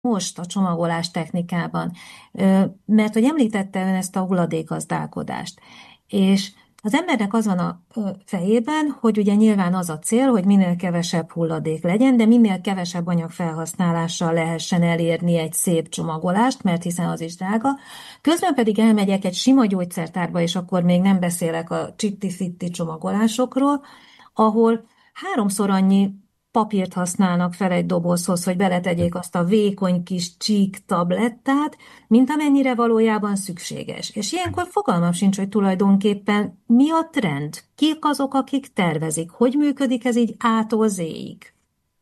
most a csomagolás technikában? Mert hogy említette ön ezt a hulladékgazdálkodást, és az embernek az van a fejében, hogy ugye nyilván az a cél, hogy minél kevesebb hulladék legyen, de minél kevesebb anyagfelhasználással lehessen elérni egy szép csomagolást, mert hiszen az is drága. Közben pedig elmegyek egy sima gyógyszertárba, és akkor még nem beszélek a csitti-fitti csomagolásokról, ahol háromszor annyi papírt használnak fel egy dobozhoz, hogy beletegyék azt a vékony kis csík tablettát, mint amennyire valójában szükséges. És ilyenkor fogalmam sincs, hogy tulajdonképpen mi a trend, kik azok, akik tervezik, hogy működik ez így A-tól Z-ig.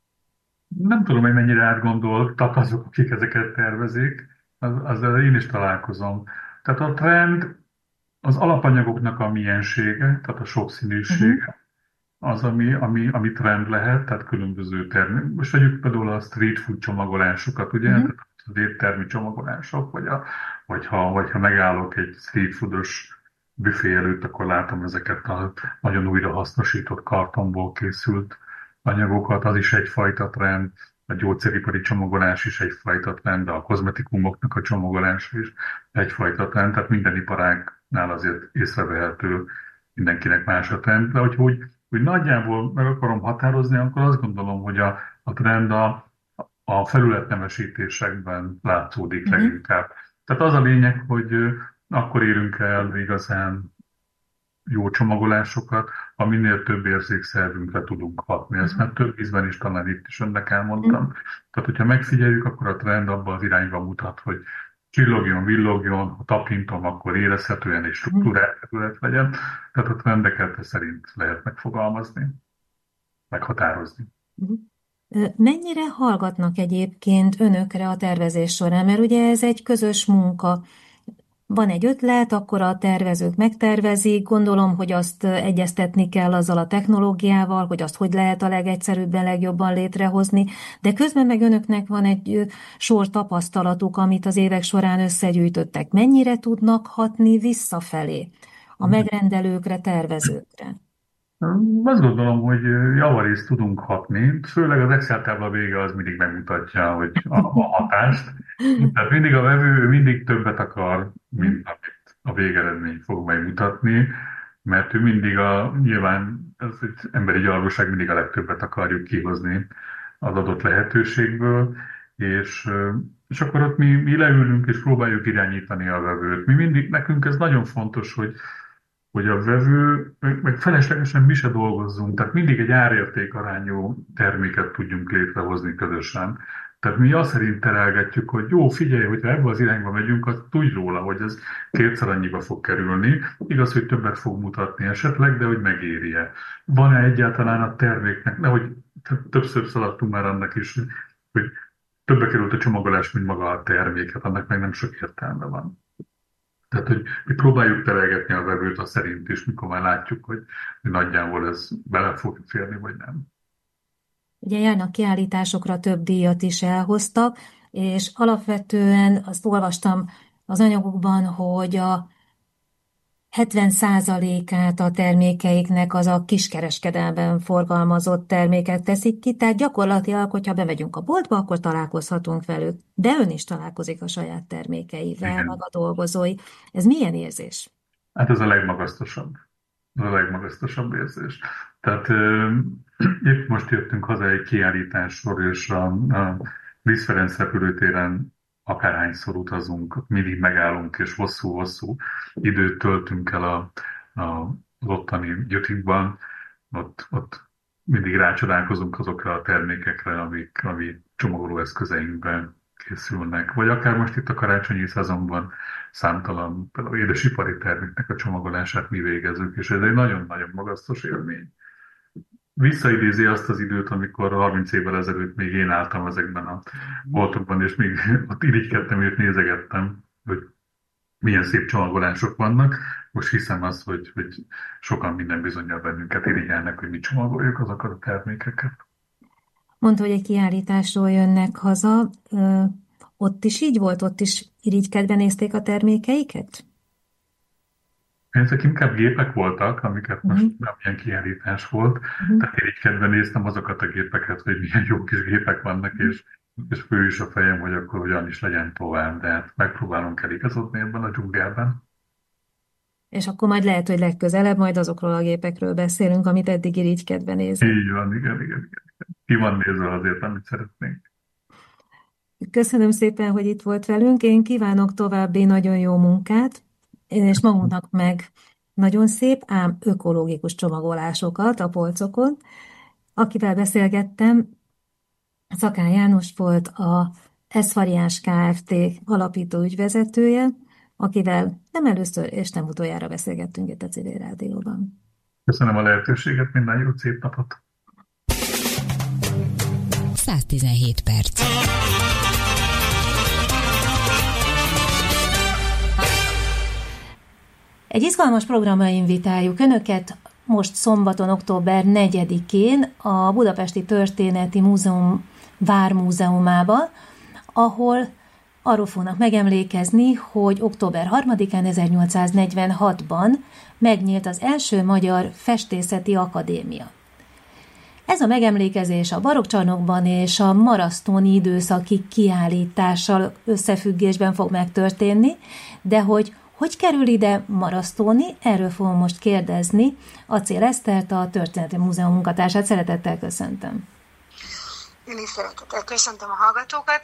Nem tudom, hogy mennyire átgondoltak azok, akik ezeket tervezik, azzal én is találkozom. Tehát a trend az alapanyagoknak a miensége, tehát a Uh-huh. sokszínűsége, az, ami trend lehet, tehát különböző termék. Most vegyük például a street food csomagolásokat, ugye? Uh-huh. Tehát az éttermi csomagolások, vagy ha megállok egy street foodos büfé előtt, akkor látom ezeket a nagyon újrahasznosított kartonból készült anyagokat, az is egyfajta trend, a gyógyszeripari csomagolás is egyfajta trend, de a kozmetikumoknak a csomagolása is egyfajta trend, tehát minden iparágnál azért észrevehető, mindenkinek más a trend, de hogy nagyjából meg akarom határozni, akkor azt gondolom, hogy a trend a felületnemesítésekben látszódik Uh-huh. leginkább. Tehát az a lényeg, hogy akkor érünk el igazán jó csomagolásokat, ha minél több érzékszervünkre tudunk hatni. Ezt már több ízben is talán itt is önnek Uh-huh. elmondtam. Tehát, hogyha megfigyeljük, akkor a trend abban az irányba mutat, hogy csillogjon, villogjon, ha tapintom, akkor érezhetően és struktúrált terület legyen. Tehát a trendeket ez szerint lehet megfogalmazni, meghatározni. Uh-huh. Mennyire hallgatnak egyébként önökre a tervezés során? Mert ugye ez egy közös munka. Van egy ötlet, akkor a tervezők megtervezik, gondolom, hogy azt egyeztetni kell azzal a technológiával, hogy azt hogy lehet a legegyszerűbben, legjobban létrehozni, de közben meg önöknek van egy sor tapasztalatuk, amit az évek során összegyűjtöttek. Mennyire tudnak hatni visszafelé a megrendelőkre, tervezőkre? Azt gondolom, hogy javarészt tudunk hatni, főleg az Excel tábla vége az mindig megmutatja, hogy a hatást. Tehát mindig a vevő mindig többet akar, mint amit a végeredmény fog megmutatni, mert ő mindig nyilván ez egy emberi gyalogság, mindig a legtöbbet akarjuk kihozni az adott lehetőségből, és akkor ott mi leülünk és próbáljuk irányítani a vevőt. Nekünk ez nagyon fontos, hogy a vevő, meg feleslegesen mi se dolgozzunk, tehát mindig egy árérték arányú terméket tudjunk létrehozni közösen. Tehát mi azt szerint terelgetjük, hogy jó, figyelj, hogyha ebbe az irányba megyünk, azt tudj róla, hogy ez kétszer annyiba fog kerülni. Igaz, hogy többet fog mutatni esetleg, de hogy megéri-e. Van-e egyáltalán a terméknek, nehogy többször szaladtunk már annak is, hogy többe került a csomagolás, mint maga a termék, hát annak meg nem sok értelme van. Tehát, hogy mi próbáljuk terelgetni a vevőt azt szerint is, mikor már látjuk, hogy nagyjából ez bele fog férni, vagy nem. Ugye járnak kiállításokra, több díjat is elhoztak, és alapvetően azt olvastam az anyagokban, hogy a 70%-át a termékeiknek az a kiskereskedelben forgalmazott termékek teszik ki, tehát gyakorlatilag, hogyha bemegyünk a boltba, akkor találkozhatunk velük. De ön is találkozik a saját termékeivel, meg Igen. a dolgozói. Ez milyen érzés? Hát ez a legmagasztosabb. Ez a legmagasztosabb érzés. Tehát épp most jöttünk haza egy kiállításról, és a Liszt Ferenc repülőtéren akárhányszor utazunk, mindig megállunk, és hosszú-hosszú időt töltünk el az ottani gyötikban. Ott mindig rácsodálkozunk azokra a termékekre, amik csomagolóeszközeinkben készülnek. Vagy akár most itt a karácsonyi szezonban számtalan például édesipari terméknek a csomagolását mi végezzük, és ez egy nagyon-nagyon magasztos élmény. Visszaidézi azt az időt, amikor 30 évvel ezelőtt még én álltam ezekben a boltokban, és még ott irigykedtem és nézegettem, hogy milyen szép csomagolások vannak. Most hiszem azt, hogy sokan minden bizonnyal bennünket irigyelnek, hogy mi csomagoljuk azokat a termékeket. Mondta, hogy egy kiállításról jönnek haza. Ott is így volt? Ott is irigykedve nézték a termékeiket? Ezek inkább gépek voltak, amiket most Uh-huh. nem ilyen kiállítás volt. Uh-huh. Tehát irigykedve néztem azokat a gépeket, hogy milyen jó kis gépek vannak, és és fő is a fejem, hogy akkor hogyan is legyen tovább, de hát megpróbálunk eligazodni ebben a dzsungelben. És akkor majd lehet, hogy legközelebb majd azokról a gépekről beszélünk, amit eddig irigykedve nézett. Így van, igen, igen, igen. Ki van nézve azért, amit szeretnénk. Köszönöm szépen, hogy itt volt velünk. Én kívánok további nagyon jó munkát, és magunknak meg nagyon szép, ám ökológikus csomagolásokat a polcokon. Akivel beszélgettem, Szakán János volt a S-Variáns Kft. Alapító ügyvezetője, akivel nem először és nem utoljára beszélgettünk itt a Civil Rádióban. Köszönöm a lehetőséget, minden jót, szép napot! 117 perc. Egy izgalmas programra invitáljuk Önöket most szombaton, október 4-én a Budapesti Történeti Múzeum Vármúzeumába, ahol arról fognak megemlékezni, hogy október 3-án 1846-ban megnyílt az első magyar festészeti akadémia. Ez a megemlékezés a barokkcsarnokban és a marasztóni időszaki kiállítással összefüggésben fog megtörténni, de hogy kerül ide Marasztóni, erről fogom most kérdezni Acél Esztert, a Történeti Múzeum munkatársát. Szeretettel köszöntöm. Én is szeretettel köszöntöm a hallgatókat.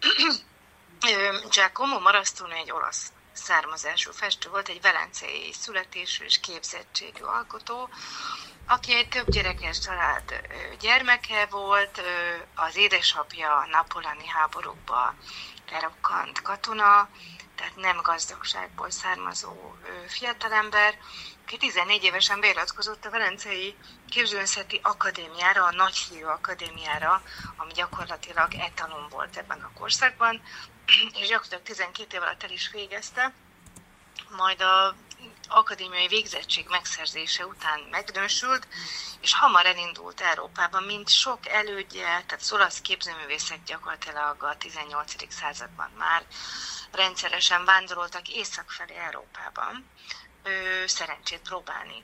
Giacomo Marastoni egy olasz származású festő volt, egy velencei születésű és képzettségű alkotó, aki egy több gyerekes család gyermeke volt. Az édesapja a napolani háborúkba lerokkant katona, tehát nem gazdagságból származó fiatalember, aki 14 évesen beiratkozott a Velencei Képzőművészeti Akadémiára, a Nagyfiú Akadémiára, ami gyakorlatilag etalon volt ebben a korszakban, és gyakorlatilag 12 év alatt el is végezte, majd az akadémiai végzettség megszerzése után megnősült, és hamar elindult Európában, mint sok elődje, tehát az olasz képzőművészek gyakorlatilag a 18. században már rendszeresen vándoroltak észak felé Európában szerencsét próbálni.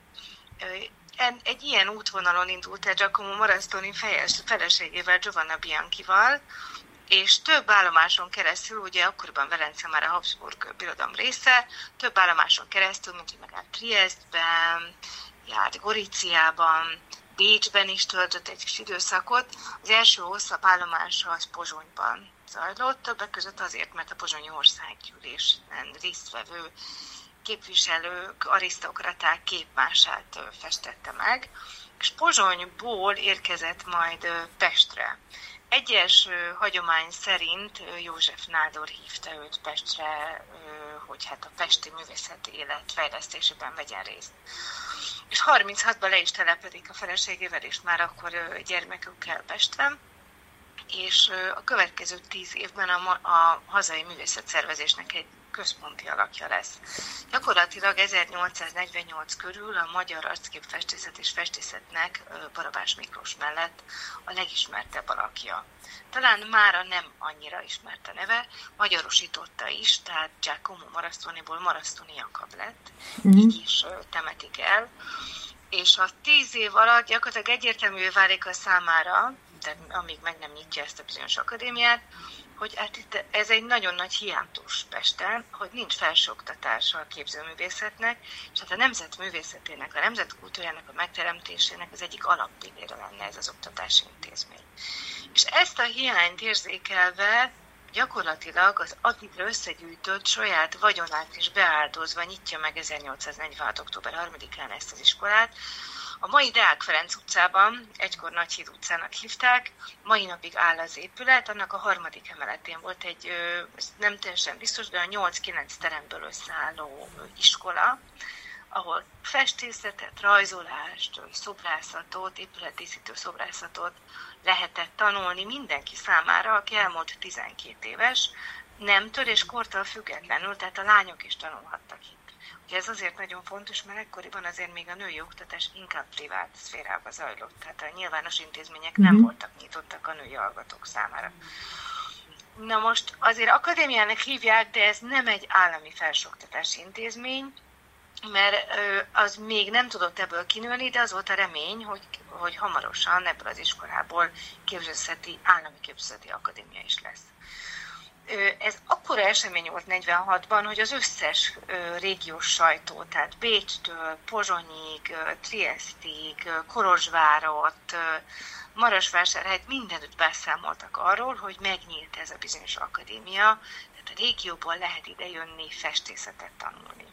Egy ilyen útvonalon indult el Giacomo Marastoni feleségével, Giovanna Bianchival, és több állomáson keresztül, ugye akkoriban Velence már a Habsburg birodalom része, több állomáson keresztül, mint hogy megállt Triestben, járt Gorizziában, Bécsben is töltött egy kis időszakot. Az első hosszabb állomása az Pozsonyban zajlott, többek között azért, mert a Pozsonyi Országgyűlésen résztvevő képviselők, arisztokraták képmását festette meg, és Pozsonyból érkezett majd Pestre. Egyes hagyomány szerint József Nádor hívta őt Pestre, hogy hát a pesti művészeti élet fejlesztésében vegyen részt. És 36-ban le is telepedik a feleségével, és már akkor gyermekükkel Pestre, és a következő 10 évben a hazai művészetszervezésnek egy központi alakja lesz. Gyakorlatilag 1848 körül a magyar arcképfestészet és festészetnek Barabás Miklós mellett a legismertebb alakja. Talán mára nem annyira ismert a neve, magyarosította is, tehát Giacomo Marastoniból Marastoni Jakab lett, így is temetik el. És a 10 év alatt gyakorlatilag egyértelművé válik a számára, tehát amíg meg nem nyitja ezt a bizonyos akadémiát, hogy hát itt ez egy nagyon nagy hiátus Pesten, hogy nincs felsőoktatása a képzőművészetnek, és hát a nemzet művészetének, a nemzet kultúrájának a megteremtésének az egyik alappillére lenne ez az oktatási intézmény. És ezt a hiányt érzékelve gyakorlatilag az addigra összegyűjtött saját vagyonát is beáldozva nyitja meg 1846. október 3-án ezt az iskolát. A mai Deák Ferenc utcában, egykor Nagyhíd utcának hívták, mai napig áll az épület, annak a 3. emeletén volt egy, nem teljesen biztos, de a 8-9 teremből összeálló iskola, ahol festészetet, rajzolást, szobrászatot, épületdíszítő szobrászatot lehetett tanulni mindenki számára, aki elmúlt 12 éves, nemtől és kortól függetlenül, tehát a lányok is tanulhattak itt. Ugye ez azért nagyon fontos, mert ekkoriban azért még a női oktatás inkább privát szférába zajlott, tehát a nyilvános intézmények nem voltak nyitottak a női hallgatók számára. Na most azért akadémiának hívják, de ez nem egy állami felsőoktatási intézmény, mert az még nem tudott ebből kinőni, de az volt a remény, hogy hamarosan ebből az iskolából állami képzőszeti akadémia is lesz. Ez akkora esemény volt 46-ban, hogy az összes régiós sajtó, tehát Bécstől, Pozsonyig, Triesztig, Kolozsvárot, Marosvásárhelyt mindenütt beszámoltak arról, hogy megnyílt ez a bizonyos akadémia, tehát a régióból lehet ide jönni festészetet tanulni.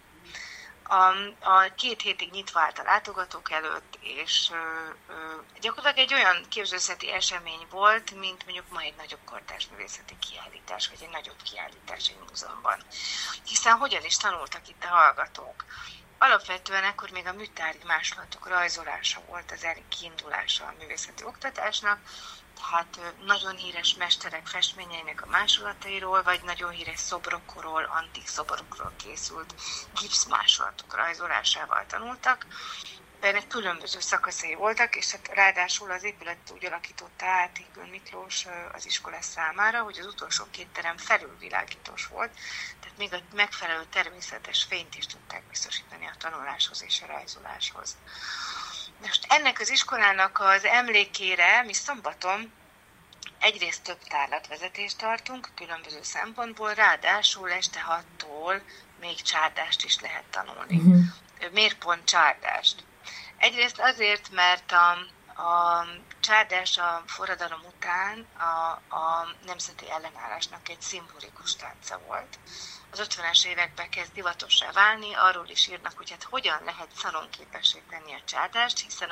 A 2 hétig nyitva állt a látogatók előtt, és gyakorlatilag egy olyan képzőszeti esemény volt, mint mondjuk ma egy nagyobb kortárs művészeti kiállítás, vagy egy nagyobb kiállítás egy múzeumban. Hiszen hogyan is tanultak itt a hallgatók? Alapvetően akkor még a műtárgyi másolatok rajzolása volt az kiindulása a művészeti oktatásnak, tehát nagyon híres mesterek festményeinek a másolatairól, vagy nagyon híres szobrokról, antik szobrokról készült gipszmásolatok rajzolásával tanultak. Ennek különböző szakaszai voltak, és hát ráadásul az épület úgy alakította át Égön Miklós az iskola számára, hogy az utolsó 2 terem felülvilágítós volt, tehát még a megfelelő természetes fényt is tudták biztosítani a tanuláshoz és a rajzoláshoz. Most ennek az iskolának az emlékére mi szombaton egyrészt több tárlatvezetést tartunk különböző szempontból, ráadásul este 6-tól még csárdást is lehet tanulni. Miért pont csárdást? Egyrészt azért, mert a csárdás a forradalom után a nemzeti ellenállásnak egy szimbolikus tánca volt. Az 50-es években kezd divatossá válni, arról is írnak, hogy hát hogyan lehet szalonképessé tenni a csárdást, hiszen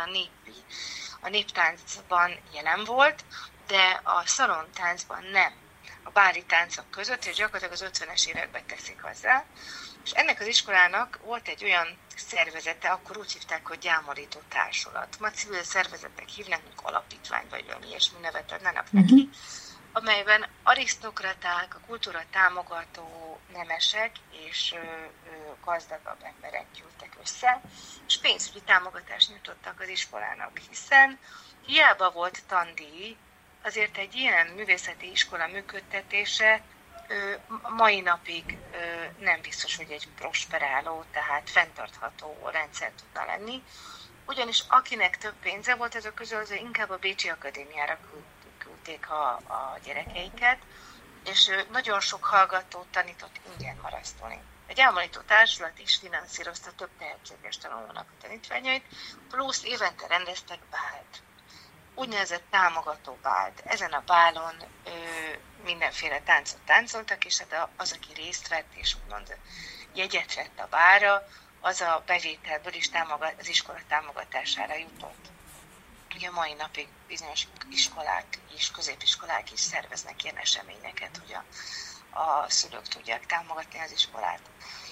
a néptáncban jelen volt, de a szalontáncban nem. A báli táncok között, és gyakorlatilag az 50-es években teszik hozzá. És ennek az iskolának volt egy olyan szervezete, akkor úgy hívták, hogy gyámolító társulat. Ma civil szervezetek hívnak, mint alapítvány, vagy valami ilyesmi nevet adnának neki, amelyben arisztokraták, a kultúra támogató nemesek és gazdagabb emberek gyűltek össze, és pénzügyi támogatást nyújtottak az iskolának, hiszen hiába volt tandíj, azért egy ilyen művészeti iskola működtetése mai napig nem biztos, hogy egy prosperáló, tehát fenntartható rendszer tudna lenni, ugyanis akinek több pénze volt, azok közül az inkább a Bécsi Akadémiára küldték a gyerekeiket, és nagyon sok hallgatót tanított ingyen marasztolni. A gyámolító társulat is finanszírozta több tehetséges tanulónak a tanítványait, plusz évente rendeztek bált. Úgynevezett támogató bált. Ezen a bálon mindenféle táncot táncoltak, és hát az, aki részt vett, és úgymond jegyet vett a bálra, az a bevételből is az iskola támogatására jutott. Ugye mai napig bizonyos iskolák és középiskolák is szerveznek ilyen eseményeket, hogy a szülők tudják támogatni az iskolát.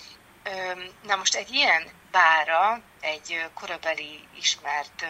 Na most egy ilyen bálra egy korabeli ismert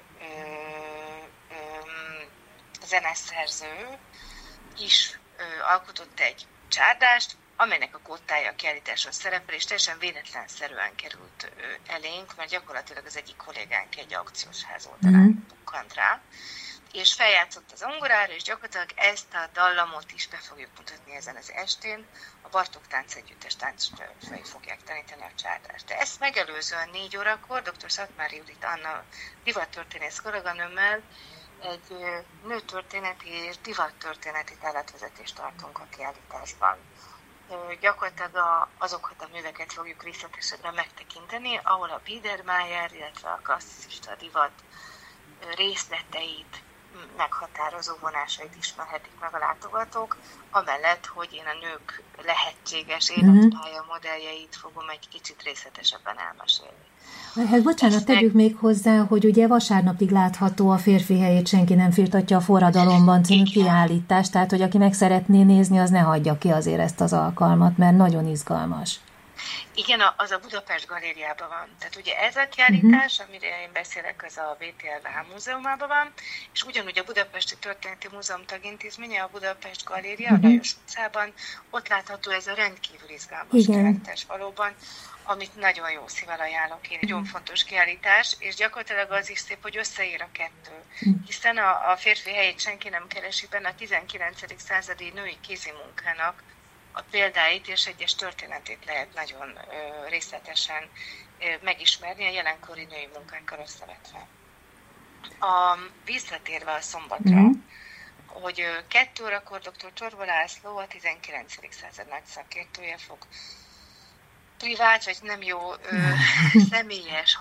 zeneszerző is alkotott egy csárdást, amelynek a kottája a kiállításon szerepel, és teljesen véletlenszerűen került elénk, mert gyakorlatilag az egyik kollégánk egy aukciós ház oldalán bukkant rá, és feljátszott az zongorára, és gyakorlatilag ezt a dallamot is be fogjuk mutatni ezen az estén. A Bartók Táncegyüttes táncosai fogják tanítani a csárdást. De ezt megelőzően 4 órakor dr. Szatmári Judit Anna divattörténész kolléganőmmel egy nőtörténeti és divattörténeti tárlatvezetést tartunk a kiállításban. Gyakorlatilag azokat a műveket fogjuk részletesebben megtekinteni, ahol a Biedermeier, illetve a klasszicista divat részleteit, meghatározó vonásait ismerhetik meg a látogatók, amellett, hogy én a nők lehetséges életpálya modelljeit fogom egy kicsit részletesebben elmesélni. Hát bocsánat, tegyük még hozzá, hogy ugye vasárnapig látható a Férfi helyét senki nem firtatja a forradalomban című kiállítás, tehát hogy aki meg szeretné nézni, az ne hagyja ki azért ezt az alkalmat, mert nagyon izgalmas. Igen, az a Budapest Galériában van. Tehát ugye ez a kiállítás, amire én beszélek, az a VTLH múzeumában van, és ugyanúgy a Budapesti Történeti Múzeum tagintézménye, a Budapest Galéria, a Lajos utcában, ott látható ez a rendkívül izgalmas kiállítás valóban, amit nagyon jó szívvel ajánlok én. Nagyon fontos kiállítás, és gyakorlatilag az is szép, hogy összeér a kettő. Hiszen a Férfi helyét senki nem keresi benne a 19. századi női kézimunkának a példáit és egyes történetét lehet nagyon részletesen megismerni a jelenkori női munkánkkal összevetve. Visszatérve a szombatra, hogy 2 órakor dr. Csorba László, a 19. század nagy szakértője fog privát, vagy nem jó, személyes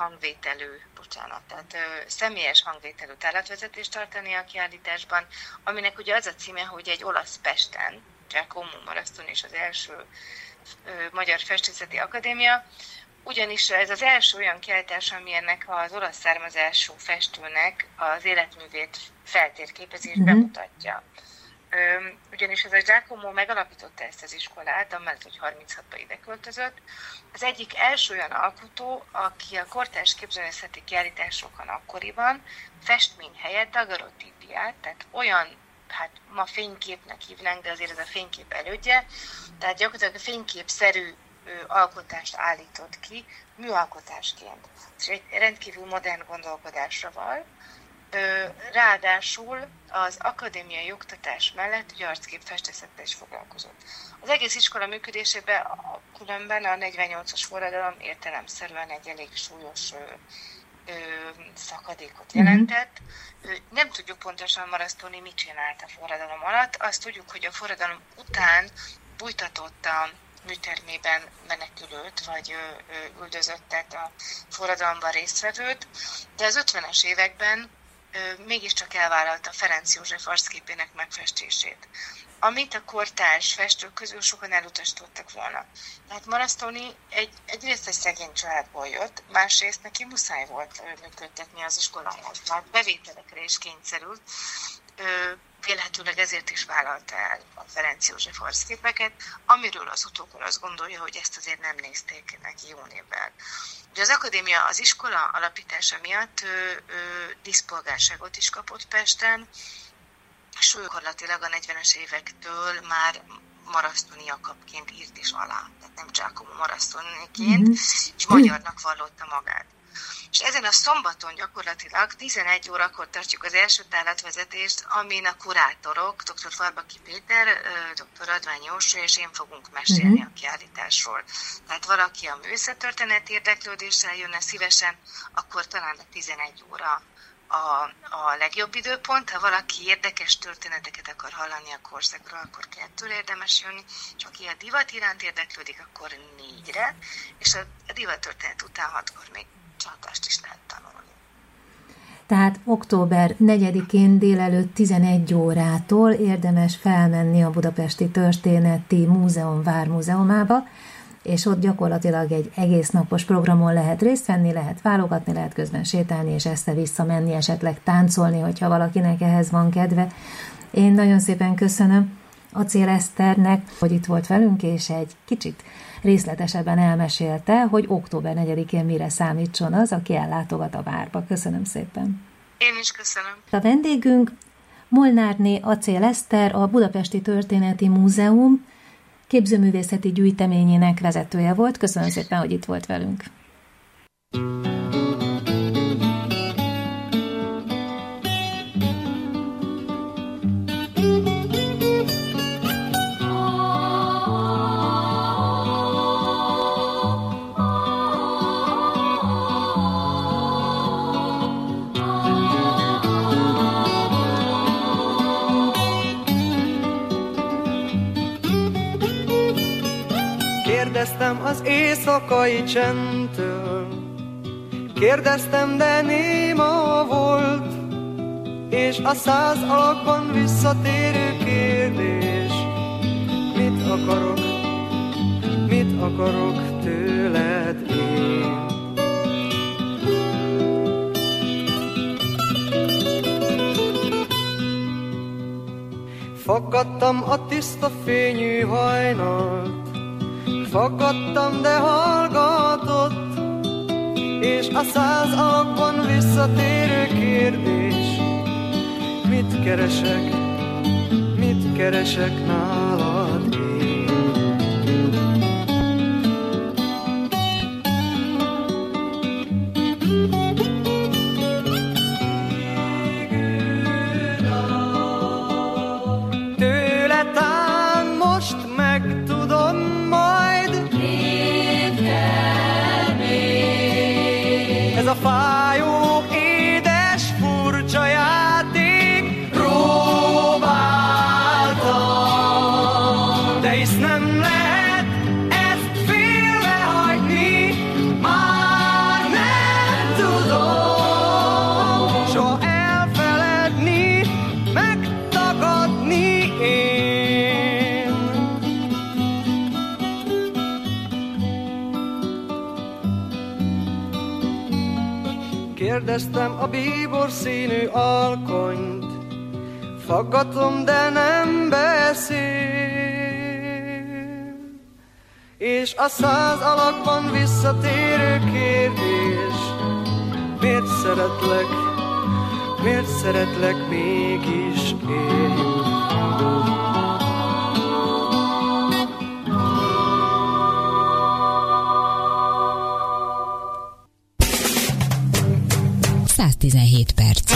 hangvételű tárlatvezetést tartani a kiállításban, aminek ugye az a címe, hogy egy olasz Pesten, Giacomo Marastoni és az első Magyar Festészeti Akadémia, ugyanis ez az első olyan kiállítás, ami ennek az olasz származású festőnek az életművét feltérképezi és bemutatja. Ugyanis ez a Giacomo megalapította ezt az iskolát, amellett, hogy 36-ba ide költözött. Az egyik első olyan alkotó, aki a kortárs képzőművészeti kiállításokon akkoriban festmény helyett daguerreotípiát, tehát olyan, hát ma fényképnek hívnánk, de azért ez a fénykép elődje, tehát gyakorlatilag a fényképszerű alkotást állított ki műalkotásként. És egy rendkívül modern gondolkodásra van. Ráadásul az akadémiai oktatás mellett ugye arcképfestészettel is foglalkozott. Az egész iskola működésében különben a 48-as forradalom értelemszerűen egy elég súlyos szakadékot jelentett. Nem tudjuk pontosan Marastoni mit csinált a forradalom alatt. Azt tudjuk, hogy a forradalom után bújtatott a műtermében menekülőt, vagy üldözöttet, a forradalomban résztvevőt, de az 50-es években mégiscsak elvállalta Ferenc József arcképének megfestését, amit a kortárs festők közül sokan elutasítottak volna. Tehát Marastoni egyrészt egy szegény családból jött, másrészt neki muszáj volt működtetni az iskoláját, tehát bevételekre is kényszerült, vélhetőleg ezért is vállalta el a Ferenc József arcképeket, amiről az utókor azt gondolja, hogy ezt azért nem nézték neki jó névvel. Ugye az akadémia az iskola alapítása miatt díszpolgárságot is kapott Pesten, és gyakorlatilag a 40-es évektől már Marastoni Jakabként írt is alá, tehát nem Giacomo Marastoniként, és magyarnak vallotta magát. És ezen a szombaton gyakorlatilag 11 órakor tartjuk az első tárlatvezetést, amin a kurátorok, dr. Farbaki Péter, dr. Advány József és én fogunk mesélni a kiállításról. Tehát valaki a művészettörténet érdeklődéssel jönne szívesen, akkor talán a 11 óra a legjobb időpont. Ha valaki érdekes történeteket akar hallani a korszakról, akkor 2-re érdemes jönni, és aki a divat iránt érdeklődik, akkor 4-re, és a divattörténet után 6-kor még csatást is lehet tanulni. Tehát október 4-én délelőtt 11 órától érdemes felmenni a Budapesti Történeti Múzeum Vármúzeumába, és ott gyakorlatilag egy egész napos programon lehet részt venni, lehet válogatni, lehet közben sétálni, és össze-vissza menni, esetleg táncolni, hogyha valakinek ehhez van kedve. Én nagyon szépen köszönöm Acél Eszternek, hogy itt volt velünk, és egy kicsit részletesebben elmesélte, hogy október 4-én mire számítson az, aki ellátogat a várba. Köszönöm szépen. Én is köszönöm. A vendégünk Molnárné Acél Eszter, a Budapesti Történeti Múzeum képzőművészeti gyűjteményének vezetője volt. Köszönöm szépen, hogy itt volt velünk. Kérdeztem az éjszakai csendtől, kérdeztem, de néma volt, és a 100 alakban visszatérő kérdés: mit akarok tőled én? Faggattam a tiszta fényű hajnalt, faggattam, de hallgatott, és a 100 alakban visszatérő kérdés: mit keresek nálad én? Tőle tán most meg tudom majd. Mit kell még? Ez a fájó, édes, furcsa játék. Próbáltam, de hisz nem lehet ezt félrehagyni. Már nem tudom soha elfeledni, megtagadni én. Kérdeztem a bíbor színű alkonyt, faggatom, de nem beszél. És a 100 alakban visszatérő kérdés: miért szeretlek mégis én? 117 perc.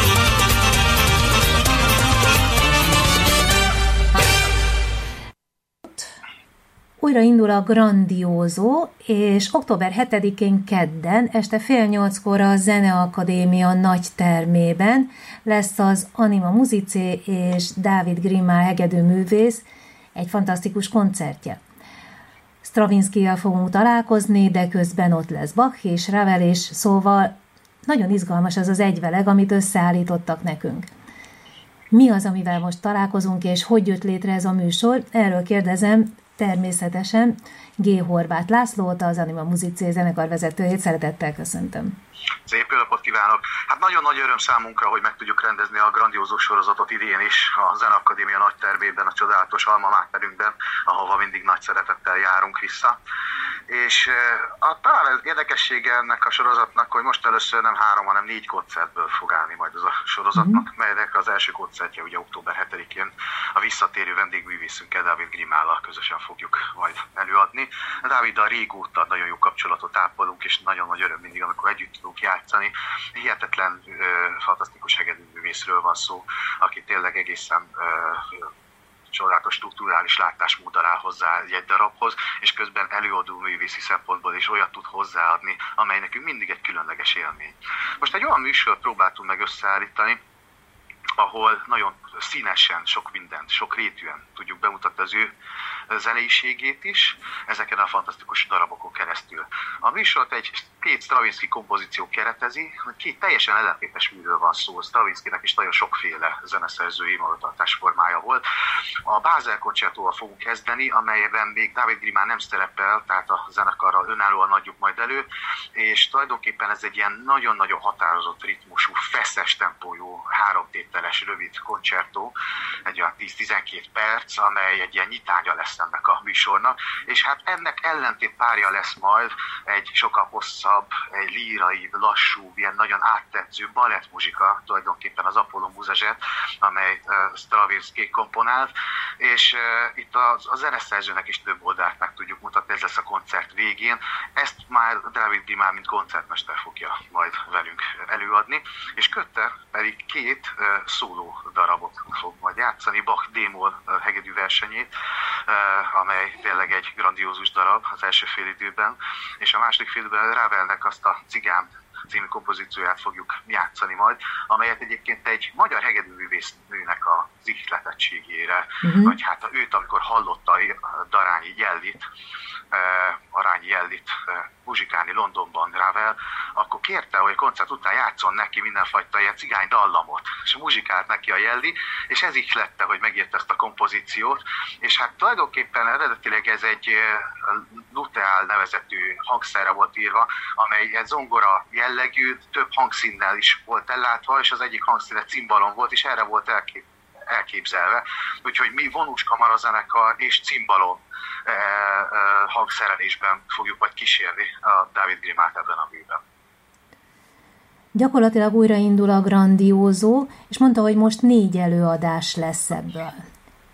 Újra indul a Grandioso, és október 7-én kedden este 7:30 a Zeneakadémia nagy termében lesz az Anima Musicae és Dávid Grimál hegedűművész egy fantasztikus koncertje. Stravinskijjal fogunk találkozni, de közben ott lesz Bach és Ravel, és szóval nagyon izgalmas az az egyveleg, amit összeállítottak nekünk. Mi az, amivel most találkozunk, és hogy jött létre ez a műsor? Erről kérdezem természetesen G. Horváth Lászlót, az Anima Musicae zenekar vezetőjét. Szeretettel köszöntöm. Szép jó napot kívánok! Hát nagyon nagy öröm számunkra, hogy meg tudjuk rendezni a Grandiózus sorozatot idén is a Zeneakadémia nagy termében, a csodálatos Alma Materünkben, ahova mindig nagy szeretettel járunk vissza. És talán az érdekessége ennek a sorozatnak, hogy most először nem 3, hanem 4 koncertből fog állni majd ez a sorozatnak, melynek az első koncertje ugye október 7-én a visszatérő vendégművészünkkel, Dávid Grimállal közösen fogjuk majd előadni. Dáviddal régóta nagyon jó kapcsolatot ápolunk, és nagyon nagy öröm mindig, amikor együtt tudunk játszani. Hihetetlen, fantasztikus hegedűművészről van szó, aki tényleg egészen csodálatos strukturális látásmóddal áll hozzá egy darabhoz, és közben előadó művészi szempontból is olyat tud hozzáadni, amely nekünk mindig egy különleges élmény. Most egy olyan műsort próbáltunk meg összeállítani, ahol nagyon színesen, sok mindent, sok rétűen tudjuk bemutatni az ő zeneiségét is, ezeken a fantasztikus darabokon keresztül. A műsort két Stravinsky kompozíció keretezi, 2 teljesen ellentétes műről van szó. Stravinskynek is nagyon sokféle zeneszerzői magatartás formája volt. A Bázel koncertóval fogunk kezdeni, amelyben még Dávid Grimál nem szerepel, tehát a zenekarral önállóan adjuk majd elő, és tulajdonképpen ez egy ilyen nagyon-nagyon határozott ritmusú, feszes tempójú, 3 tételes rövid koncertó, egy olyan 10-12 perc, amely egy ilyen nyitánya lesz ennek a műsornak, és hát ennek ellentét párja lesz majd egy sokkal hosszabb, egy lírai, lassú, ilyen nagyon áttetsző balettmuzsika, tulajdonképpen az Apollo Muzsezset, amely Stravinsky komponált, és itt a zeneszerzőnek is több oldalt meg tudjuk mutatni, ez lesz a koncert végén. Ezt már Dávid Grimál, mint koncertmester fogja majd velünk előadni, és Kötter pedig 2 szóló darabot fog majd játszani, Bach D-moll hegedű versenyét, amely tényleg egy grandiózus darab az első félidőben, és a második félidőben Ravelnek azt a Cigán című kompozícióját fogjuk játszani majd, amelyet egyébként egy magyar hegedűművésznőnek az ihletettségére, vagy hát őt, amikor hallotta Arányi Jellit muzsikálni Londonban Ravel, akkor kérte, hogy a koncert után játszon neki mindenfajta ilyen cigány dallamot, és muzsikált neki a Jelli, és ez ihlette, hogy megírta ezt a kompozíciót, és hát tulajdonképpen eredetileg ez egy luteál nevezetű hangszerre volt írva, amely egy zongora jellegű, több hangszínnel is volt ellátva, és az egyik hangszíne cimbalom volt, és erre volt elképzelve. Úgyhogy mi vonós kamarazenekar és cimbalom hangszerelésben fogjuk majd kísérni a Dávid Grimát ebben a műben. Gyakorlatilag újraindul a Grandioso, és mondta, hogy most 4 előadás lesz ebből.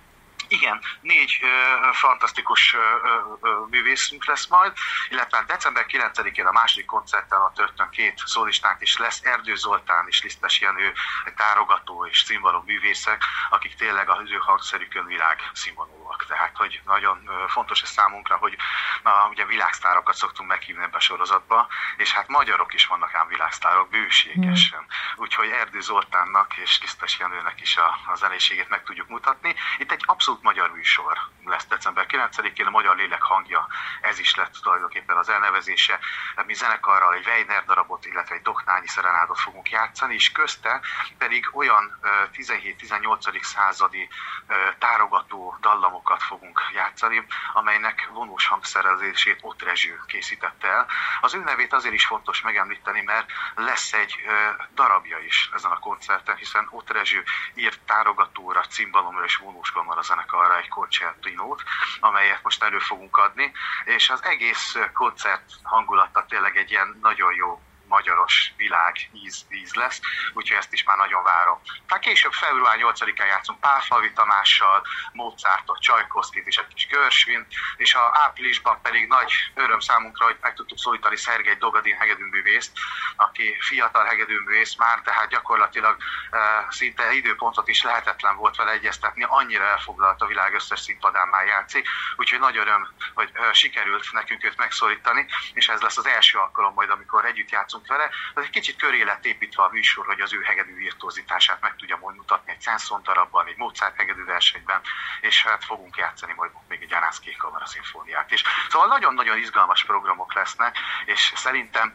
Igen, 4 fantasztikus művészünk lesz majd, illetve december 9-én a második koncerten a Törtön 2 szólistánk is lesz, Erdő Zoltán és Lisztes Jenő, tárogató és cimbalom művészek, akik tényleg az ő hangszerükön világszínvonalúak. Tehát, hogy nagyon fontos ez számunkra, hogy ugye világsztárokat szoktunk meghívni ebbe a sorozatba, és hát magyarok is vannak ám világsztárok, bőségesen. Úgyhogy Erdő Zoltánnak és Lisztes Jenőnek is a zenéségét meg tudjuk mutatni. Itt egy abszolút magyar műsor lesz december 9-én, a Magyar Lélek hangja, ez is lett tulajdonképpen az elnevezése. Mi zenekarral egy Weiner darabot, illetve egy Doknányi szerenádot fogunk játszani, és közte pedig olyan 17-18. századi tárogató dallamokat fogunk játszani, amelynek vonós hangszerelését Ott Rezső készítette el. Az ő nevét azért is fontos megemlíteni, mert lesz egy darabja is ezen a koncerten, hiszen Ott Rezső írt tárogatóra, cimbalomra és vonóskamara zenekarra egy koncertinót, amelyet most elő fogunk adni, és az egész koncert hangulata tényleg egy ilyen nagyon jó magyaros világ íz lesz, úgyhogy ezt is már nagyon várom. Tehát később február 8-án játszunk Pálfalvi Tamással, Mozartot, Csajkovszkit és egy kis Gershwint, és a áprilisban pedig nagy öröm számunkra, hogy meg tudtuk szólítani Szergej Dogadin hegedűművészt, aki fiatal hegedűművész már, tehát gyakorlatilag szinte időpontot is lehetetlen volt vele egyeztetni, annyira elfoglalt a világ összes színpadán már játszik, úgyhogy nagy öröm, hogy sikerült nekünk őt megszólítani, és ez lesz az első alkalom majd, amikor együtt játszunk vele. Ez egy kicsit köré lett építve a műsor, hogy az ő hegedű virtuozitását meg tudja majd mutatni egy Sanson darabban, egy Mozart hegedű versenyben, és hát fogunk játszani majd még egy Jánász Kék Kamara szimfóniát is. Szóval nagyon-nagyon izgalmas programok lesznek, és szerintem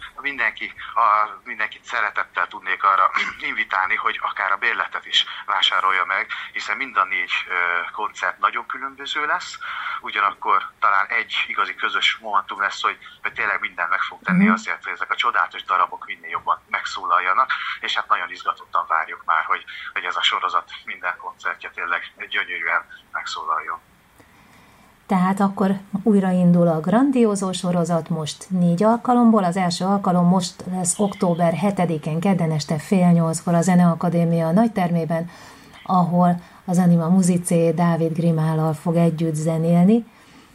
mindenkit szeretettel tudnék arra invitálni, hogy akár a bérletet is vásárolja meg, hiszen mind a 4 koncert nagyon különböző lesz, ugyanakkor talán egy igazi közös momentum lesz, hogy tényleg mindent meg fog tenni azért, hogy ezek a csodálatos darabok minél jobban megszólaljanak, és hát nagyon izgatottan várjuk már, hogy ez a sorozat minden koncertje tényleg gyönyörűen megszólaljon. Tehát akkor újraindul a Grandiózó sorozat most 4 alkalomból. Az első alkalom most lesz október 7-én, kedden este 7:30 a Zeneakadémia nagytermében, ahol az Anima Musicé Dávid Grimállal fog együtt zenélni.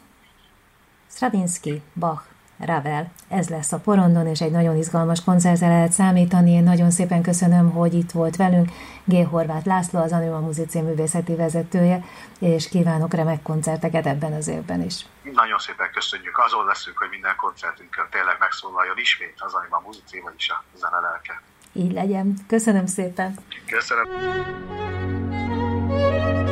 Stravinsky, Bach, Ravel, ez lesz a porondon, és egy nagyon izgalmas koncertre lehet számítani. Én nagyon szépen köszönöm, hogy itt volt velünk G. Horváth László, az Anima Musicé művészeti vezetője, és kívánok remek koncerteket ebben az évben is. Nagyon szépen köszönjük, azon leszünk, hogy minden koncertünkön tényleg megszólaljon ismét az Anima Musicé, vagyis a zene lelke. Így legyen. Köszönöm szépen. Köszönöm.